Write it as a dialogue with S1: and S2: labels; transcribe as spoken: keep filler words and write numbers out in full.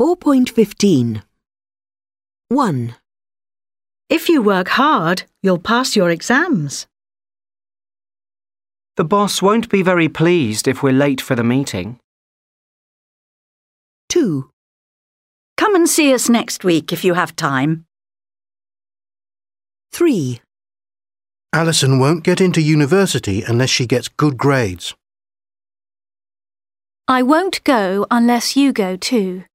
S1: four point fifteen. one.
S2: If you work hard, you'll pass your exams.
S3: The boss won't be very pleased if we're late for the meeting.
S1: two.
S2: Come and see us next week if you have time.
S1: three.
S4: Alison won't get into university unless she gets good grades.
S5: I won't go unless you go too.